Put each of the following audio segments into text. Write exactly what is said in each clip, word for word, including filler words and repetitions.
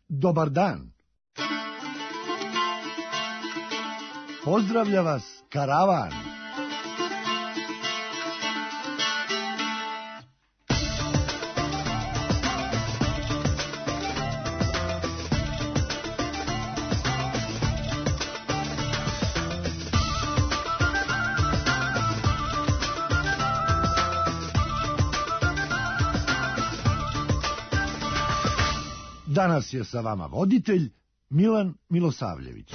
Dobar dan. Pozdravlja vas karavan. Danas je sa vama voditelj Milan Milosavljević.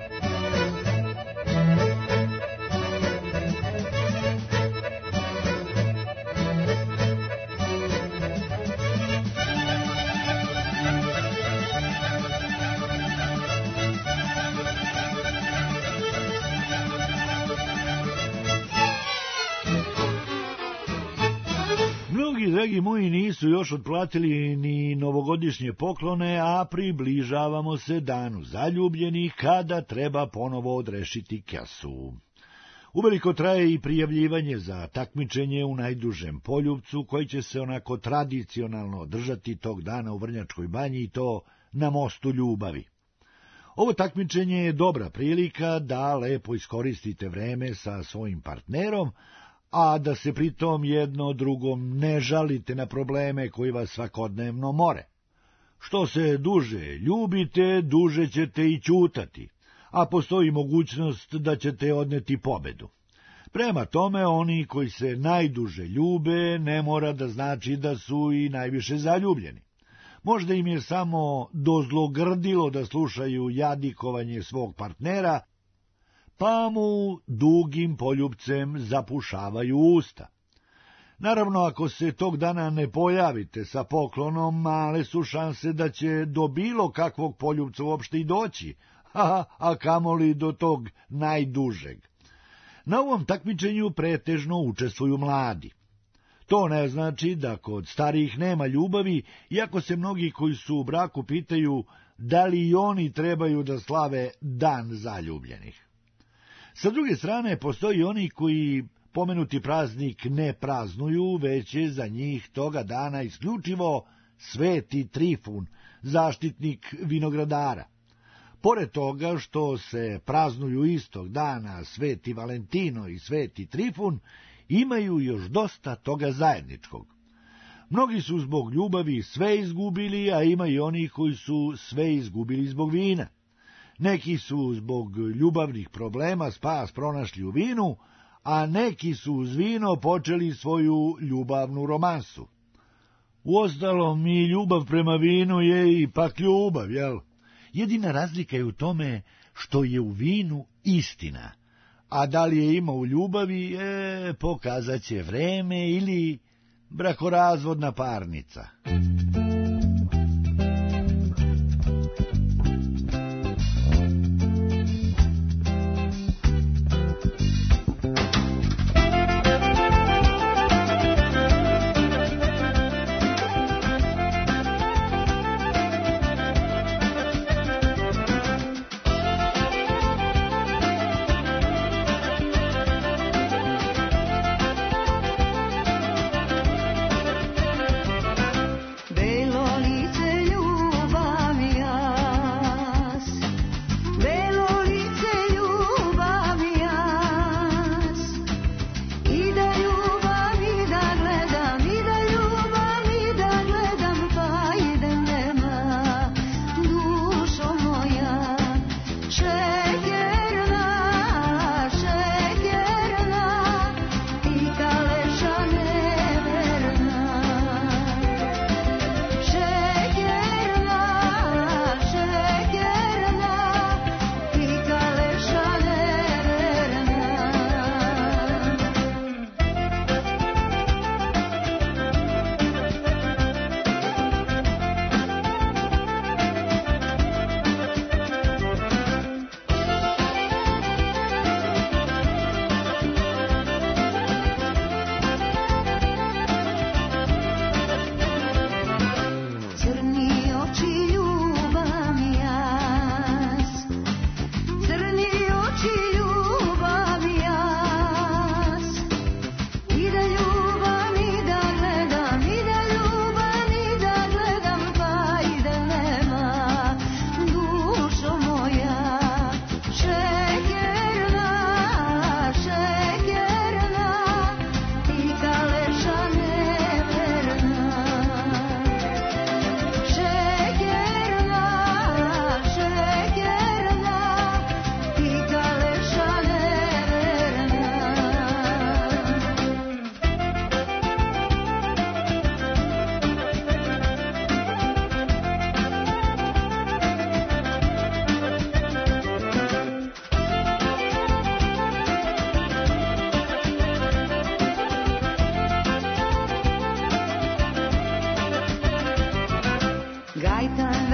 Mnogi, dragi moji, nisu još otplatili ni novogodišnje poklone, a približavamo se danu zaljubljenih, kada treba ponovo odrešiti kesu. Uveliko traje i prijavljivanje za takmičenje u najdužem poljupcu, koji će se onako tradicionalno održati tog dana u Vrnjačkoj banji, i to na mostu Ljubavi. Ovo takmičenje je dobra prilika da lepo iskoristite vreme sa svojim partnerom, a da se pritom jedno drugom ne žalite na probleme koji vas svakodnevno more. Što se duže ljubite, duže ćete i ćutati, a postoji mogućnost da ćete odneti pobedu. Prema tome, oni koji se najduže ljube ne mora da znači da su i najviše zaljubljeni. Možda im je samo dozlogrdilo da slušaju jadikovanje svog partnera, pa mu dugim poljupcem zapušavaju usta. Naravno, ako se tog dana ne pojavite sa poklonom, male su šanse da će do bilo kakvog poljupca uopšte i doći, a, a kamoli do tog najdužeg. Na ovom takmičenju pretežno učestvuju mladi. To ne znači da kod starijih nema ljubavi, iako se mnogi koji su u braku pitaju da li i oni trebaju da slave dan zaljubljenih. Sa druge strane, postoji oni koji pomenuti praznik ne praznuju, već je za njih toga dana isključivo Sveti Trifun, zaštitnik vinogradara. Pored toga što se praznuju istog dana Sveti Valentino i Sveti Trifun, imaju još dosta toga zajedničkog. Mnogi su zbog ljubavi sve izgubili, a ima i oni koji su sve izgubili zbog vina. Neki su zbog ljubavnih problema spas pronašli u vinu, a neki su uz vino počeli svoju ljubavnu romansu. Uostalom, i ljubav prema vinu je ipak ljubav, jel? Jedina razlika je u tome što je u vinu istina, a da li je ima u ljubavi, e, pokazat će vreme ili brakorazvodna parnica. De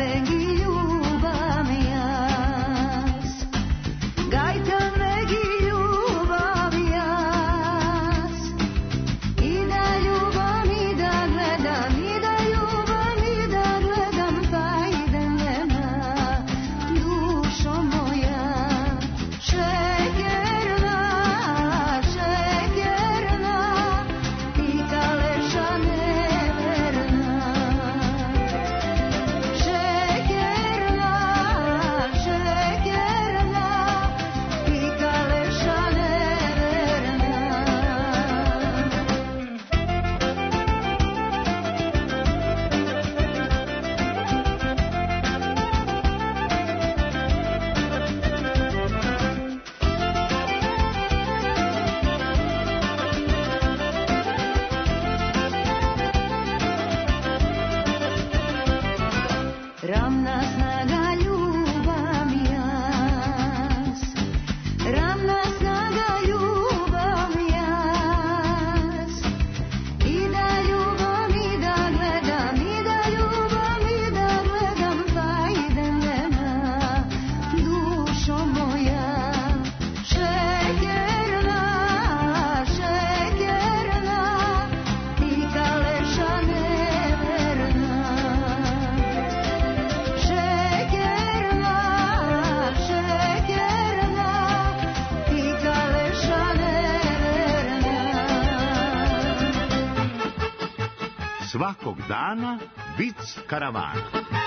Svakog dana vic karavana.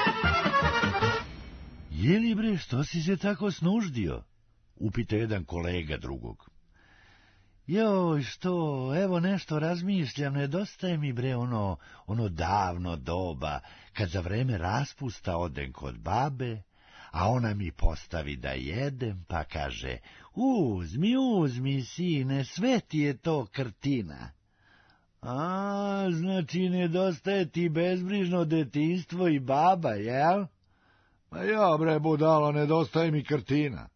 Jeli bre, što si se tako snuždio? Upita jedan kolega drugog. Joj, što, evo nešto razmišljam, nedostaje mi bre ono, ono davno doba, kad za vreme raspusta odem kod babe, a ona mi postavi da jedem, pa kaže, uzmi, uzmi, sine, sve ti je to krtina. A, znači nedostaje ti bezbrižno detinjstvo i baba, jel? Pa ja, bre, budalo, nedostaje mi krtina.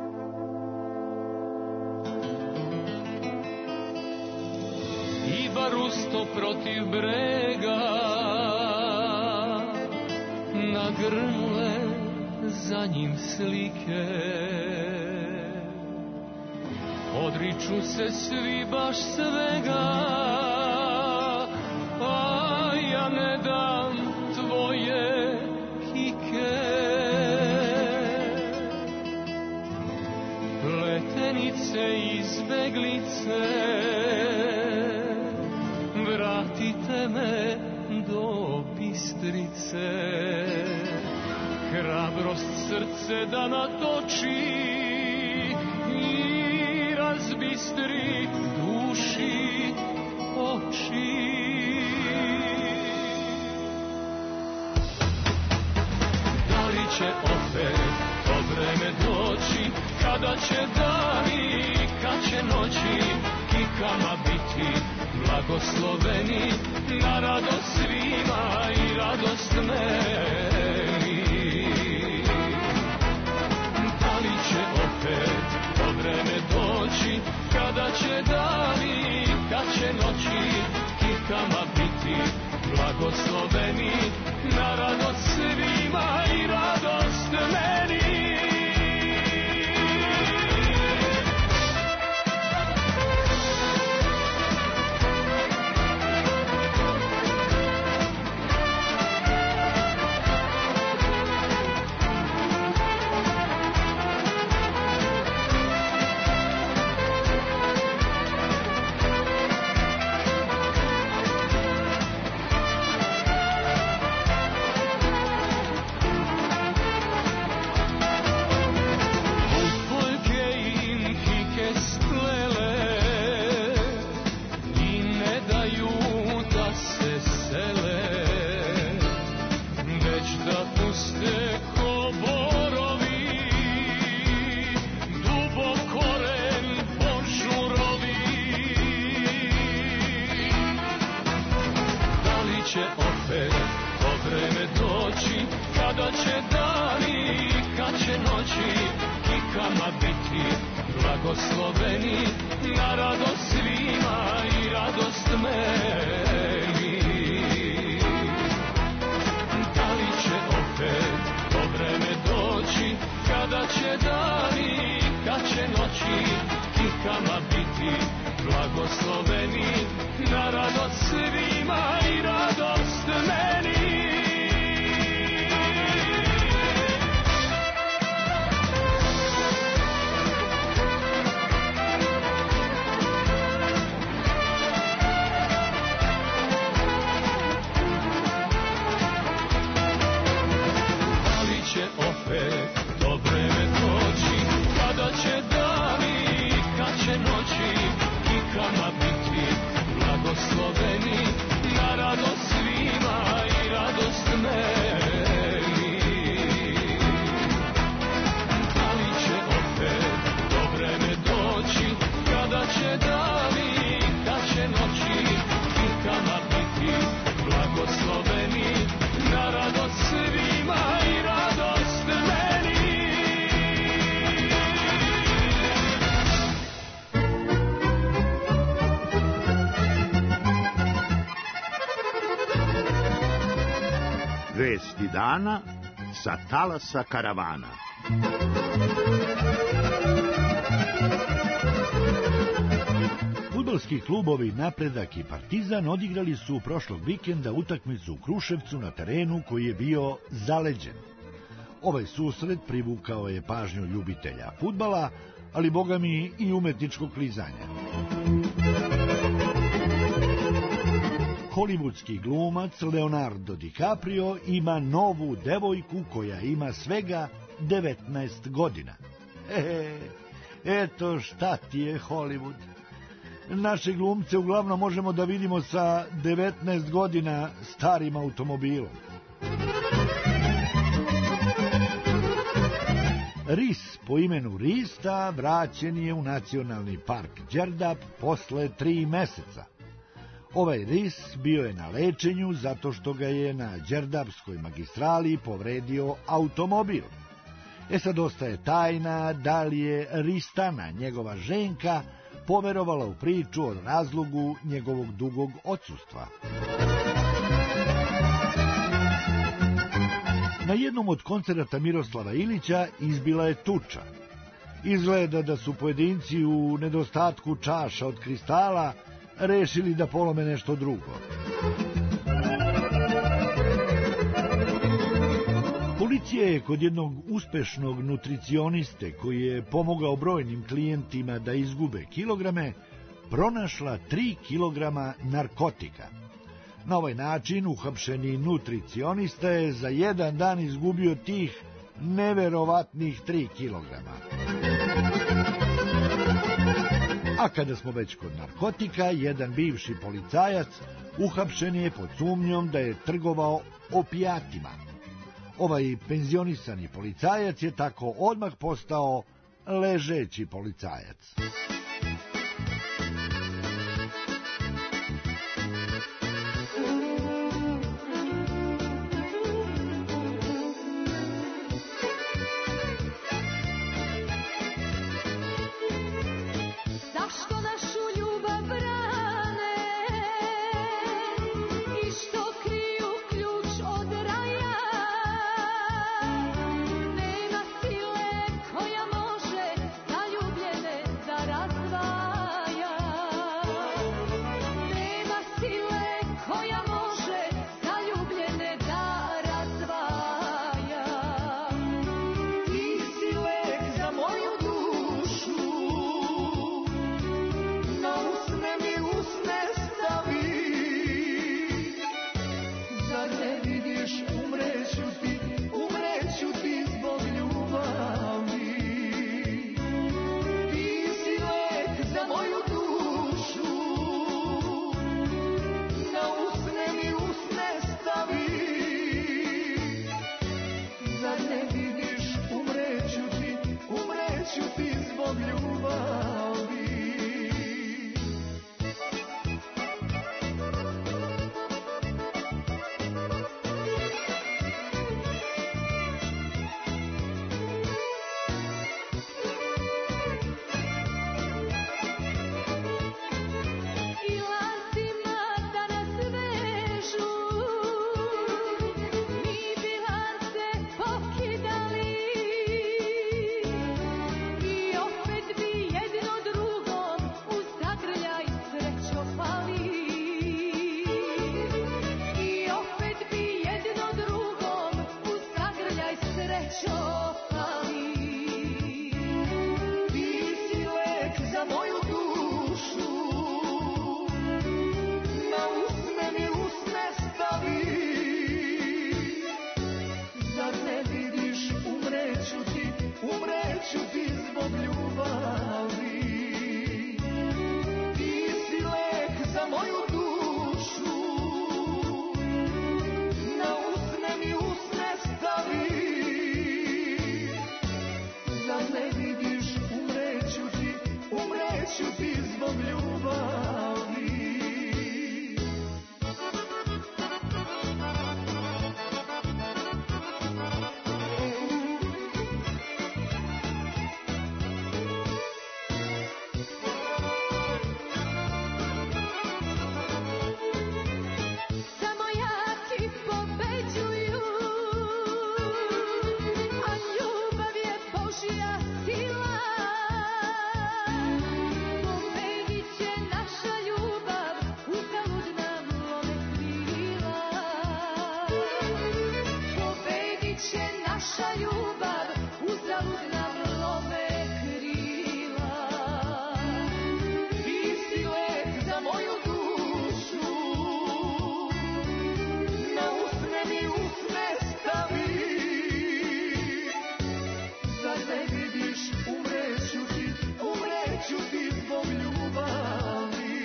Iba rusto protiv brega, nagrnule za njim slike. Odriču se svi baš svega, a ja ne dam tvoje kike. Pletenice i izbeglice, vratite me do Bistrice. Hrabrost srce da natoči i razbistri duši oči. Da li će opet to vreme doći, kada će dani, kad će noći kikama biti blagosloveni, na radost svima i radost meni. Da li će opet to vreme doći, kada će dani, kad će noći kikama biti blagosloveni, na radost svima i radost meni. Kada će dani, kad će noći kikama biti blagosloveni, na radost svima i radost meni. Da li će opet noći kikama biti blagosloveni, na radost svima i radost meni. Opet to vreme doći, kada će dani, kad će noći kikama biti blagosloveni, na radost svima i radost meni. Da li će opet to vreme doći, kada će dani, kad će noći kikama biti blagosloveni, na radost svima i radost meni. Vesti dana sa talasa karavana. Fudbalski klubovi Napredak i Partizan odigrali su prošlog vikenda utakmicu u Kruševcu na terenu koji je bio zaleđen. Ovaj susret privukao je pažnju ljubitelja fudbala, ali bogami i umetničkog klizanja. Hollywoodski glumac Leonardo DiCaprio ima novu devojku koja ima svega devetnaest godina. E, eto šta ti je Hollywood. Naše glumce uglavnom možemo da vidimo sa devetnaest godina starim automobilom. Ris po imenu Rista vraćen je u nacionalni park Đerdap posle tri meseca. Ovaj ris bio je na lečenju zato što ga je na Đerdapskoj magistrali povredio automobil. E sad ostaje tajna da li je Ristana, njegova ženka, poverovala u priču o razlogu njegovog dugog odsustva. Na jednom od koncerata Miroslava Ilića izbila je tuča. Izgleda da su pojedinci u nedostatku čaša od kristala rešili da polome nešto drugo. Policija je kod jednog uspešnog nutricioniste koji je pomogao brojnim klijentima da izgube kilograme, pronašla tri kilograma narkotika. Na ovaj način uhapšeni nutricionista je za jedan dan izgubio tih neverovatnih tri kilograma. A kada smo već kod narkotika, jedan bivši policajac uhapšen je pod sumnjom da je trgovao opijatima. Ovaj penzionisani policajac je tako odmah postao ležeći policajac. Nema sile koja može da ljubljene zaradi. srećo pali. Ti si lek za moju dušu, na usne mi usne stavi. Zar ne vidiš, umreću ti, umreću ti zbog ljubavi. Ti si lek za moju dušu, na usne mi usne stavi. Zar ne vidiš, umreću ti, umreću ti zbog ljubavi. Samo jaki pobeđuju, a ljubav je Božja sila. Pobedit će naša ljubav, uzalud nam lome krila. Pobedit će naša ljubav, uzalud nam lome krila. Ti si lek za moju dušu, na usne mi usne stavi. Zar ne vidiš, umreću ti, umreću ti zbog ljubavi.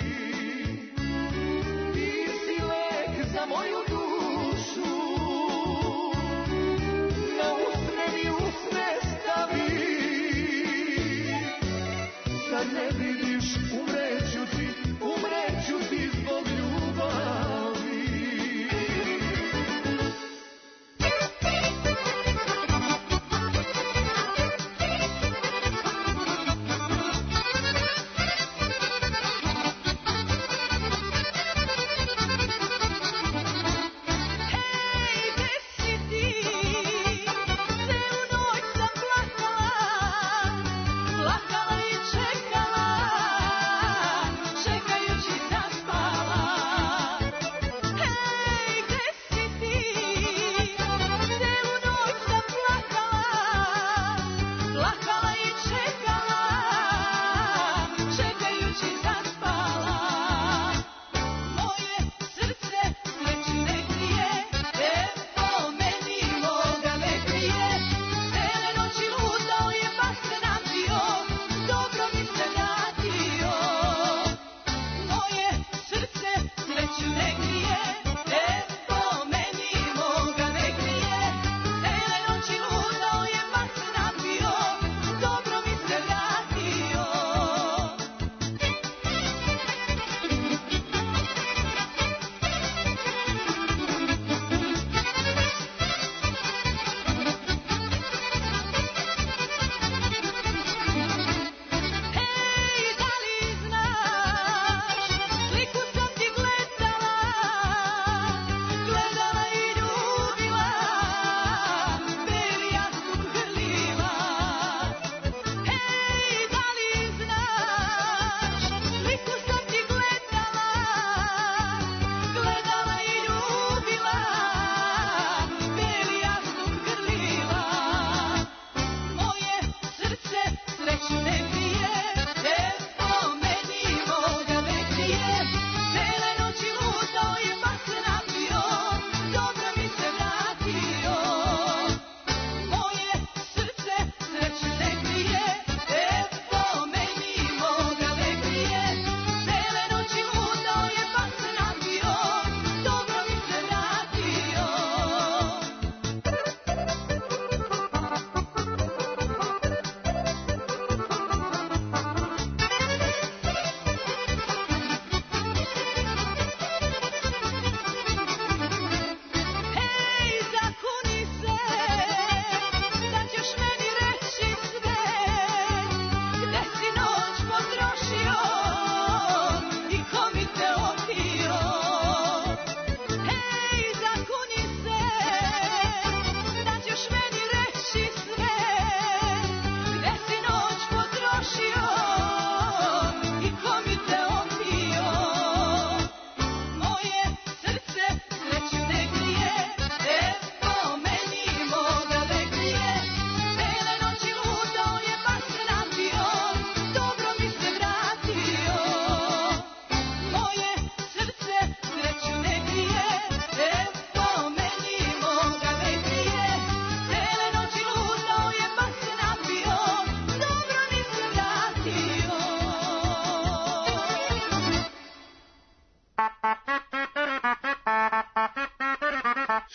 Ti si lek za moju dušu, na usne mi usne stavi.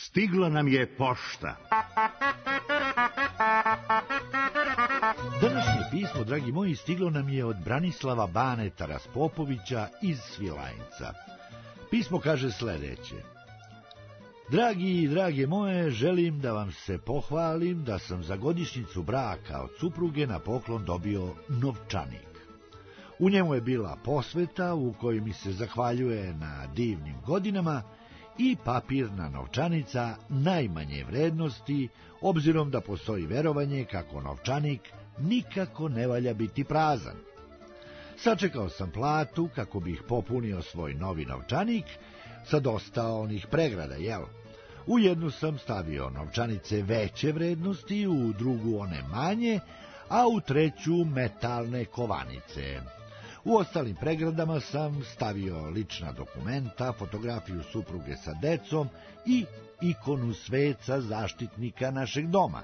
Stigla nam je pošta. Današnje pismo, dragi moji, stiglo nam je od Branislava Baneta Raspopovića iz Svilajnca. Pismo kaže sledeće. Dragi i drage moje, želim da vam se pohvalim da sam za godišnjicu braka od supruge na poklon dobio novčanik. U njemu je bila posveta u kojoj mi se zahvaljuje na divnim godinama i papirna novčanica najmanje vrednosti, obzirom da postoji verovanje kako novčanik nikako ne valja biti prazan. Sačekao sam platu kako bih popunio svoj novi novčanik sa dosta onih pregrada, jel? U jednu sam stavio novčanice veće vrednosti, u drugu one manje, a u treću metalne kovanice. U ostalim pregradama sam stavio lična dokumenta, fotografiju supruge sa decom i ikonu sveca zaštitnika našeg doma.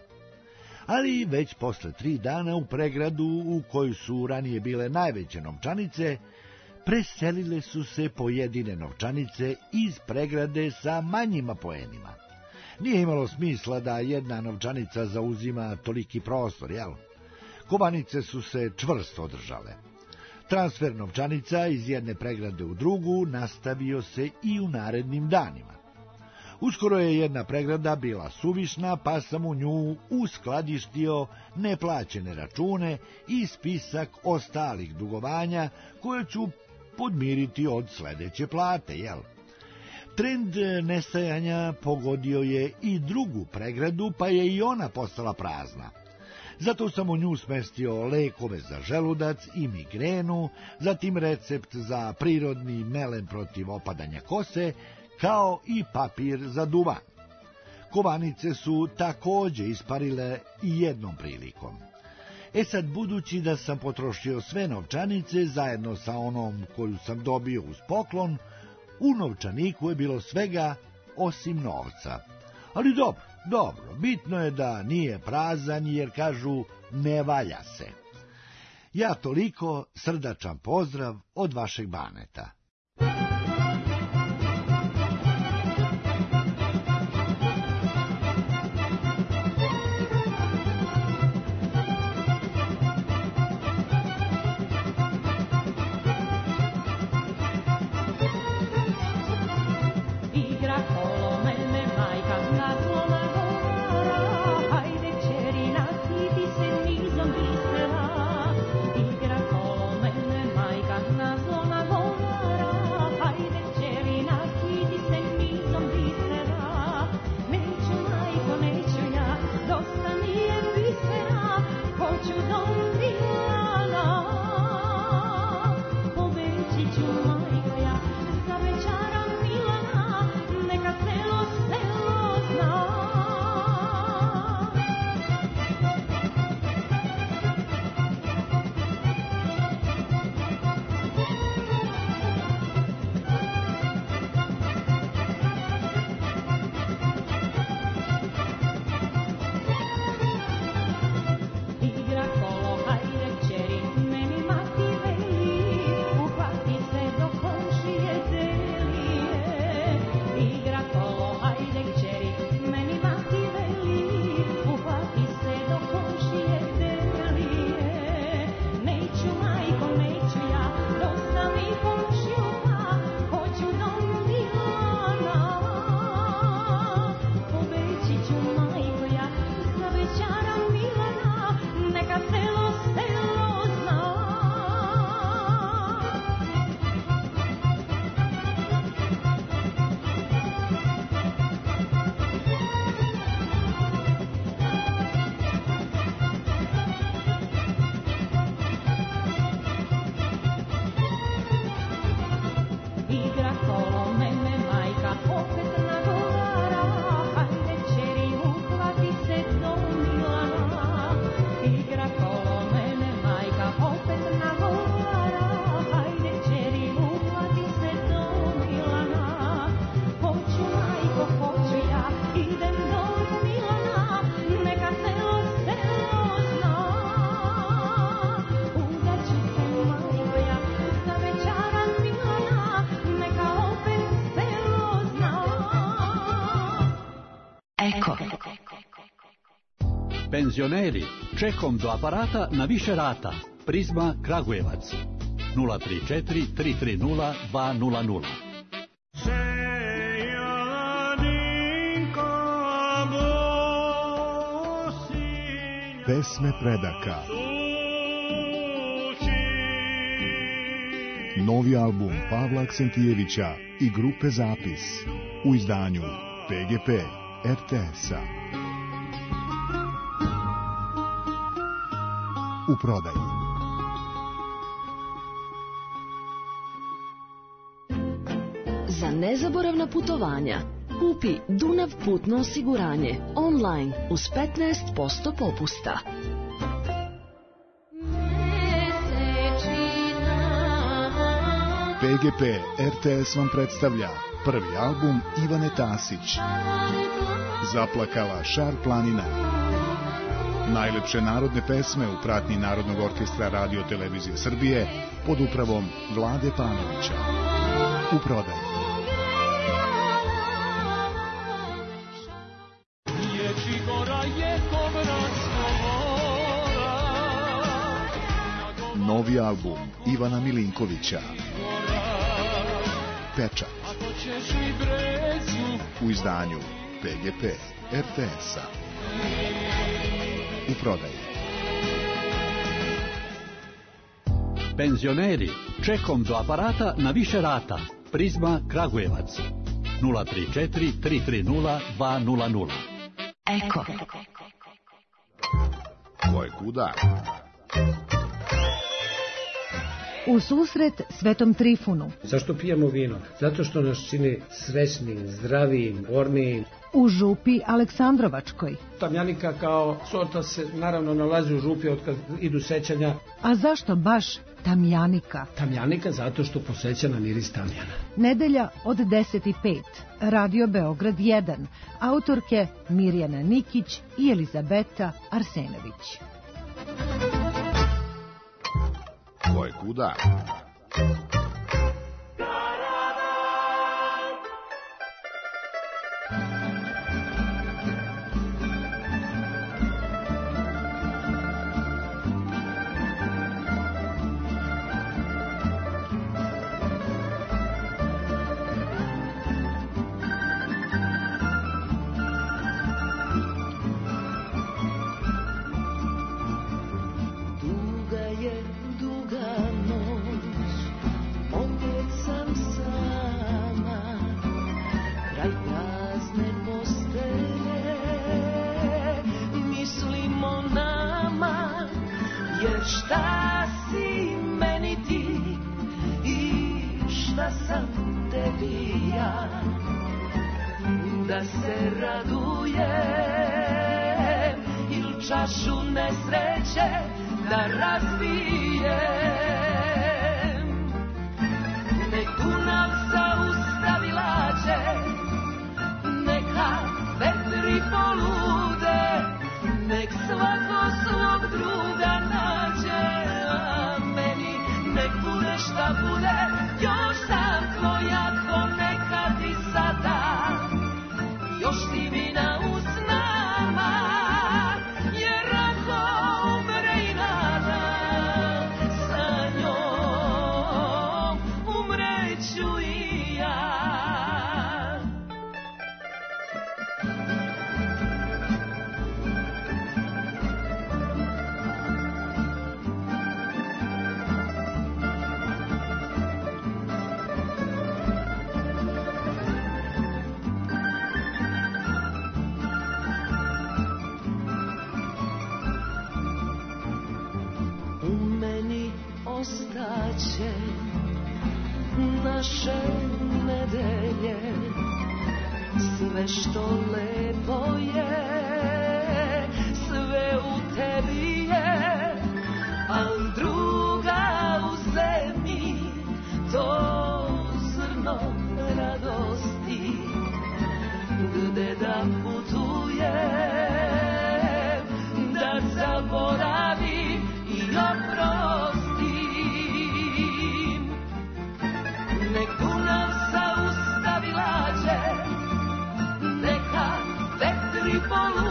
Ali već posle tri dana u pregradu, u kojoj su ranije bile najveće novčanice, preselile su se pojedine novčanice iz pregrade sa manjim poenima. Nije imalo smisla da jedna novčanica zauzima toliki prostor, jel? Kovanice su se čvrsto održale. Transfer novčanica iz jedne pregrade u drugu nastavio se i u narednim danima. Uskoro je jedna pregrada bila suvišna, pa sam u nju uskladištio neplaćene račune i spisak ostalih dugovanja koje ću podmiriti od sledeće plate, jel? Trend nestajanja pogodio je i drugu pregradu, pa je i ona postala prazna. Zato sam u nju smestio lekove za želudac i migrenu, zatim recept za prirodni melen protiv opadanja kose, kao i papir za duvan. Kovanice su takođe isparile i jednom prilikom. E sad, budući da sam potrošio sve novčanice zajedno sa onom koju sam dobio uz poklon, u novčaniku je bilo svega osim novca. Ali dobro, dobro, bitno je da nije prazan, jer kažu ne valja se. Ja toliko, srdačan pozdrav od vašeg Baneta. Igra kolo mene, majka na zlona govara. Penzioneri, čekom do aparata na više rata. Prizma Kragujevac. nula tri četiri tri tri nula dva nula nula. Pesme predaka. Novi album Pavla Aksentijevića i grupe Zapis u izdanju P G P R T S-a. U prodaji. Za nezaboravna putovanja kupi Dunav putno osiguranje online uz petnaest posto popusta. P G P R T S vam predstavlja prvi album Ivane Tasić. Zaplakala Šar planina. Najlepše narodne pesme u pratnji Narodnog orkestra Radio Televizije Srbije pod upravom Vlade Panovića. U prodaji. Novi album Ivana Milinkovića. Pečat. U izdanju P G P R T S-a. U prodaji. Penzioneri, čekom do aparata na više rata. Prizma Kragujevac. nula tri četiri tri tri nula dva nula nula. Eko. Ko je kuda? U susret Svetom Trifunu. Zašto pijemo vino? Zato što nas čini srećnim, zdravijim, ornijim. U župi Aleksandrovačkoj. Tamjanika kao sorta se naravno nalazi u župi od kad idu sećanja. A zašto baš tamjanika? Tamjanika zato što poseća na miris tamjana. Nedelja od deset i pet. Radio Beograd jedan. Autorke Mirjana Nikić i Elizabeta Arsenović. Ko je kuda? Sve što lepo je, sve u tebi je, al druga u zemlji, to zrno radosti, gde da putuje, da zaboravi i oprosti. Nek Dunav zaustavi lađe, neka vetri polu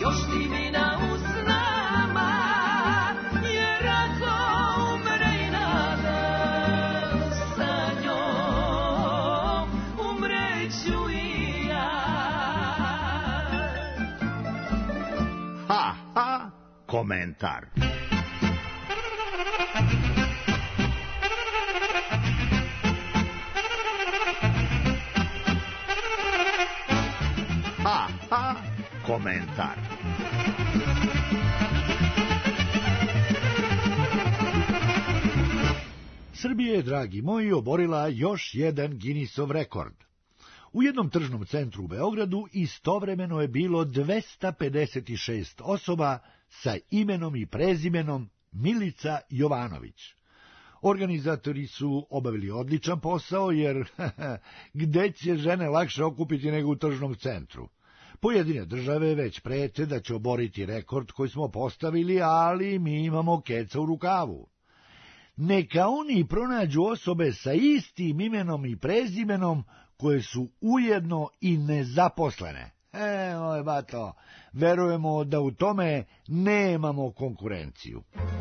još ti vina uz nama, jer ako umre i nada sa njom, umreću i ja. Ha, ha, komentar. Ha, ha, komentar. Srbija je, dragi moji, oborila još jedan Guinnessov rekord. U jednom tržnom centru u Beogradu istovremeno je bilo dvesta pedeset šest osoba sa imenom i prezimenom Milica Jovanović. Organizatori su obavili odličan posao, jer gde će žene lakše okupiti nego u tržnom centru? Pojedine države već prete da će oboriti rekord koji smo postavili, ali mi imamo keca u rukavu. Neka oni pronađu osobe sa istim imenom i prezimenom koje su ujedno i nezaposlene. E, moj bato, verujemo da u tome nemamo konkurenciju.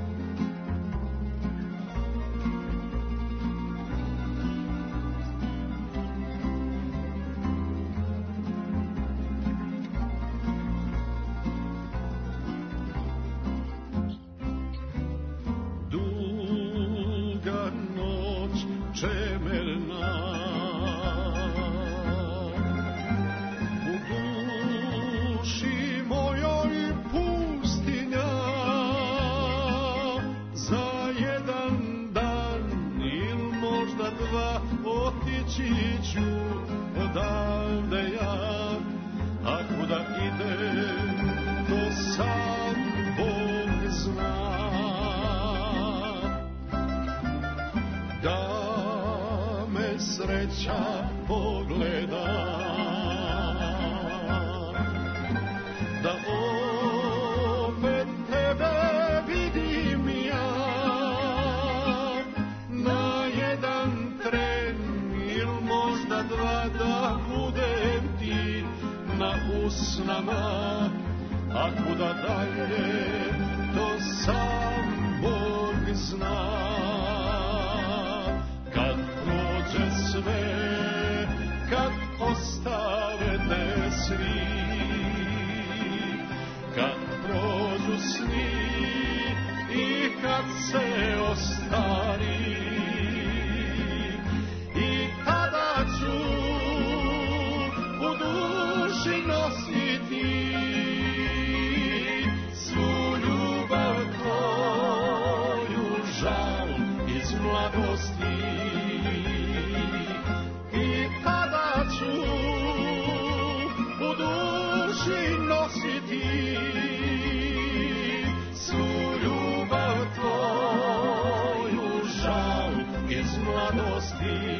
Sreća pogleda, da opet tebe vidim ja, na jedan tren ili možda dva, da budem ti na usnama, a kuda dalje to sam Bog zna. Sve, kad ostave te svi, kad prođu sni i kad se ostari, i tada ću u duši nositi svu ljubav tvoju, žal iz mladosti. Nositi svu ljubav tvoju, žal iz mladosti.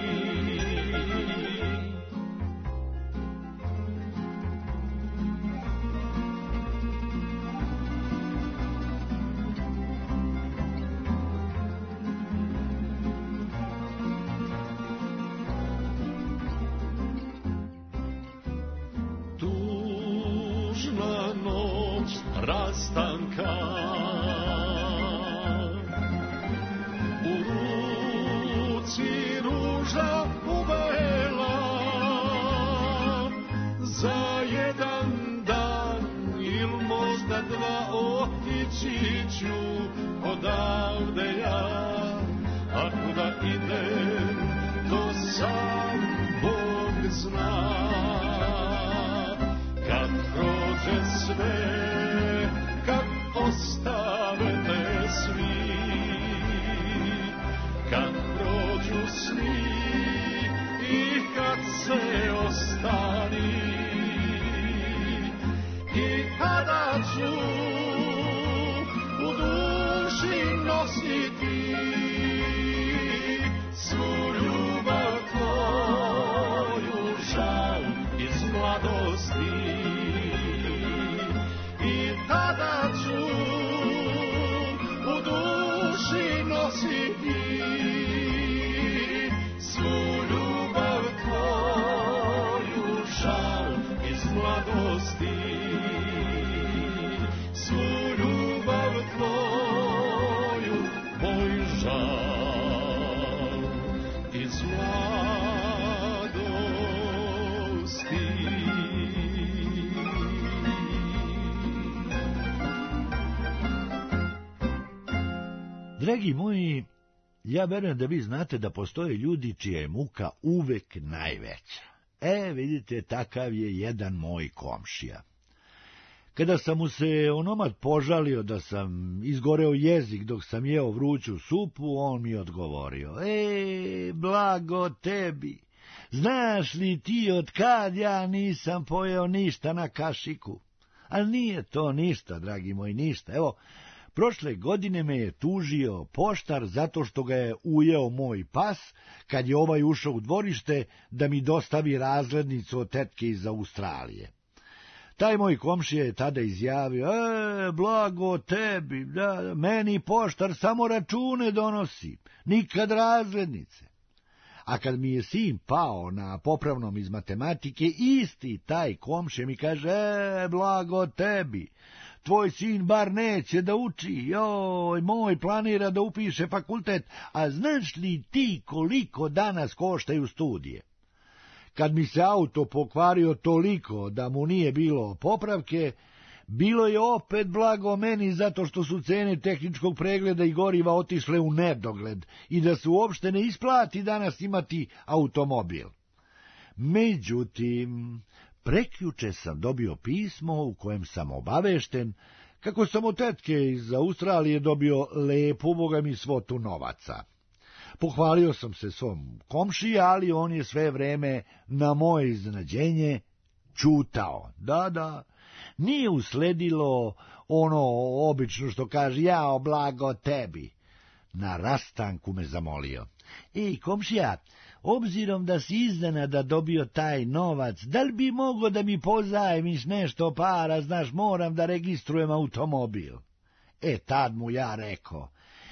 Rastanka, u ruci ruža uvela, za jedan dan il možda dva otići ću odavde ja, a kuda idem to sam Bog zna. Kad prođe sve, ostave te svi, kad prođu sni i kad se ostari, i tada ću u duši nositi svu ljubav tvoju, žal iz mladosti. I tada ću u duši nositi svu ljubav tvoju, žal iz mladosti. Dragi moji, ja verujem da vi znate da postoje ljudi čija je muka uvek najveća. E, vidite, takav je jedan moj komšija. Kada sam mu se onomad požalio da sam izgoreo jezik dok sam jeo vruću supu, on mi odgovorio: E, blago tebi, znaš li ti od kad ja nisam pojeo ništa na kašiku? Ali nije to ništa, dragi moji, ništa. Evo, prošle godine me je tužio poštar zato što ga je ujeo moj pas kad je ovaj ušao u dvorište da mi dostavi razglednicu od tetke iz Australije. Taj moj komšija je tada izjavio: E, blago tebi, da, meni poštar samo račune donosi, nikad razglednice. A kad mi je sin pao na popravnom iz matematike, isti taj komšija mi kaže: E, blago tebi, tvoj sin bar neće da uči, joj, moj planira da upiše fakultet, a znaš li ti koliko danas koštaju studije? Kad mi se auto pokvario toliko da mu nije bilo popravke, bilo je opet blago meni zato što su cene tehničkog pregleda i goriva otišle u nedogled i da se uopšte ne isplati danas imati automobil. Međutim, prekjuče sam dobio pismo u kojem sam obavešten kako sam od tetke iz Australije dobio lepu, boga mi, svotu novaca. Pohvalio sam se svom komšiji, ali on je sve vreme na moje iznenađenje ćutao. Da, da, nije usledilo ono obično što kaže: jao, blago tebi. Na rastanku me zamolio: Ej, komšija, obzirom da si iznenada dobio taj novac, da li bi mogo da mi pozajmiš nešto para, znaš, moram da registrujem automobil. E, tad mu ja rekao: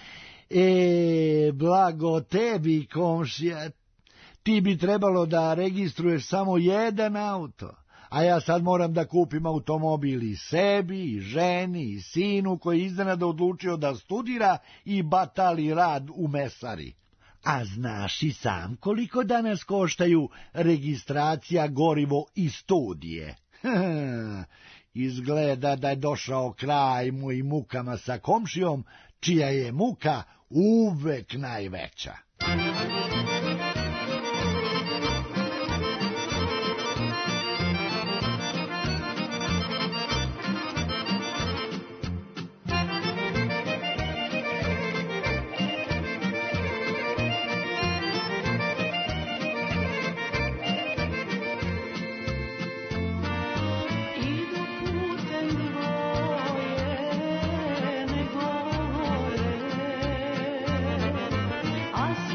E, blago tebi, komšija, ti bi trebalo da registruješ samo jedan auto, a ja sad moram da kupim automobil i sebi, i ženi, i sinu koji je iznenada odlučio da studira i batali rad u mesari. A znaš i sam koliko danas koštaju registracija, gorivo i studije? Izgleda da je došao kraj mojim mukama sa komšijom, čija je muka uvek najveća. I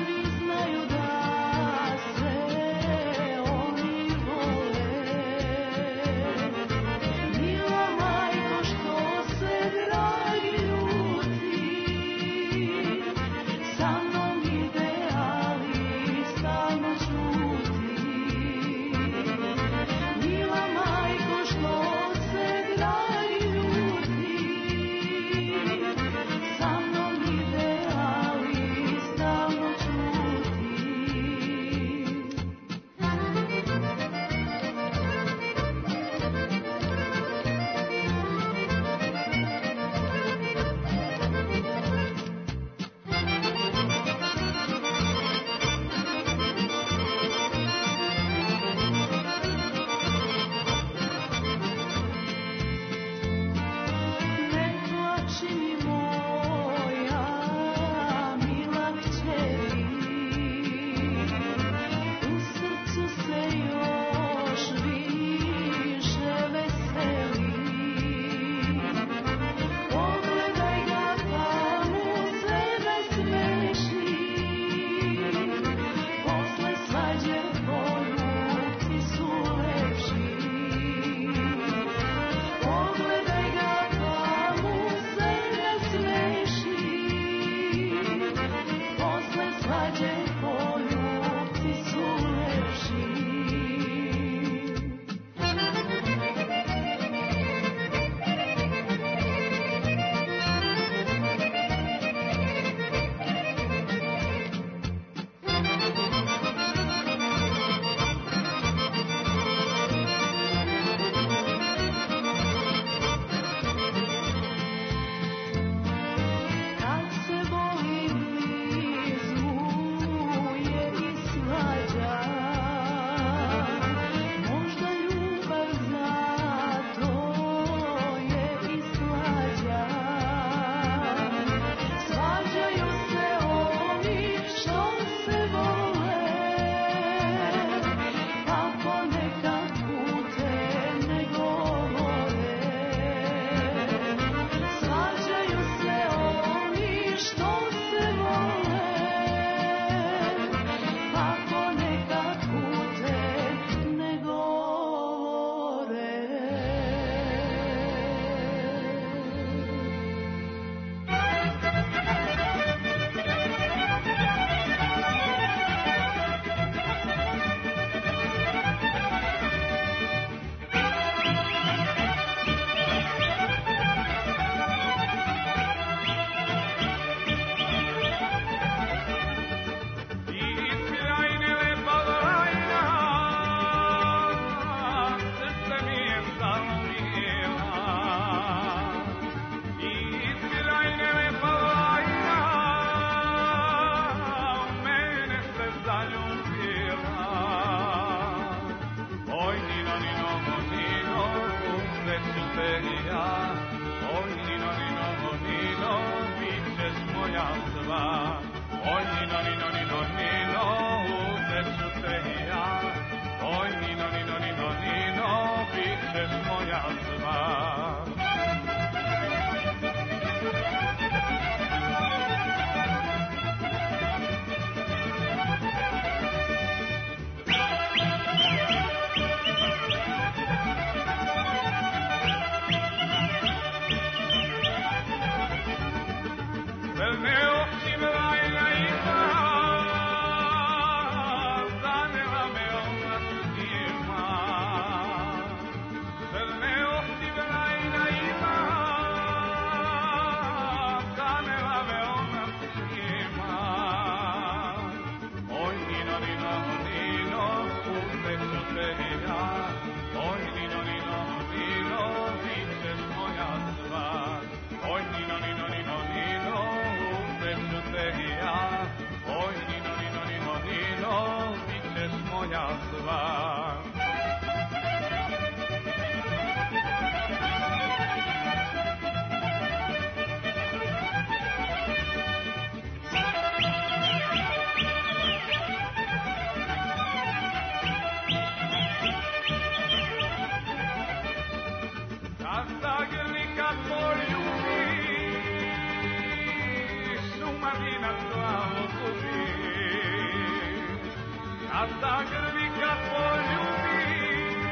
a zagrli kad poljubi,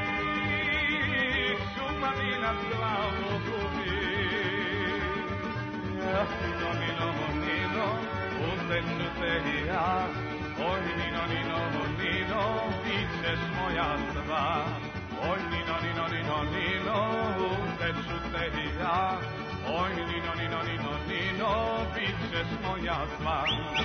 šuma mi na glavu gubi. Ja, nino, nino, nino, uteću te i ja, oj, nino, nino, nino, ti ćeš moja sva. Oj, nino, nino, nino, nino, uteću te i ja, oj, nino, nino, nino, nino, bit ćeš moja sva.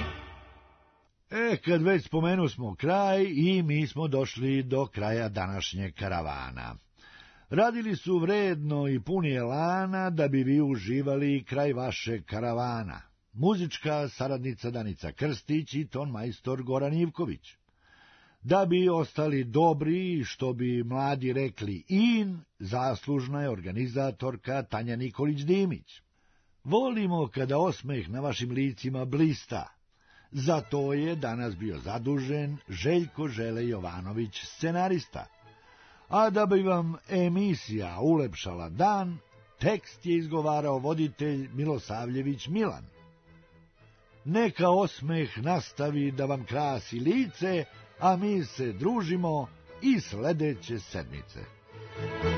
E, kad već spomenu smo kraj i mi smo došli do kraja današnjeg karavana. Radili su vredno i puni elana da bi vi uživali kraj vašeg karavana. Muzička saradnica Danica Krstić i ton majstor Goran Ivković. Da bi ostali dobri, što bi mladi rekli in, zaslužna je organizatorka Tanja Nikolić-Dimić. Volimo kada osmeh na vašim licima blista. Za to je danas bio zadužen Željko Žele Jovanović, scenarista. A da bi vam emisija ulepšala dan, tekst je izgovarao voditelj Milosavljević Milan. Neka osmeh nastavi da vam krasi lice, a mi se družimo i sljedeće sedmice.